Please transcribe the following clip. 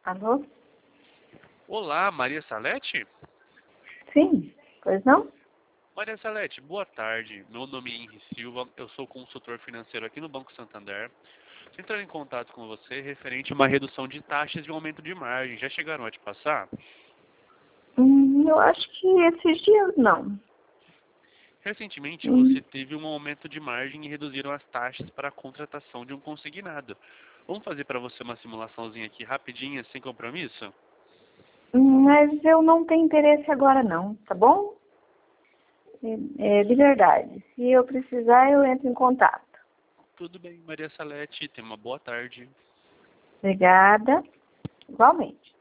Alô? Olá, Maria Salete? Sim, pois não? Maria Salete, boa tarde. Meu nome é Henri Silva, eu sou consultor financeiro aqui no Banco Santander. Estou entrando em contato com você referente a uma redução de taxas e um aumento de margem. Já chegaram a te passar? Eu acho que esses dias não. Recentemente Hum, você teve um aumento de margem e reduziram as taxas para a contratação de um consignado. Vamos fazer para você uma simulaçãozinha aqui rapidinha, sem compromisso? mas eu não tenho interesse agora não, tá bom? De verdade. Se eu precisar, eu entro em contato. Tudo bem, Maria Salete, tenha uma boa tarde. Obrigada. Igualmente.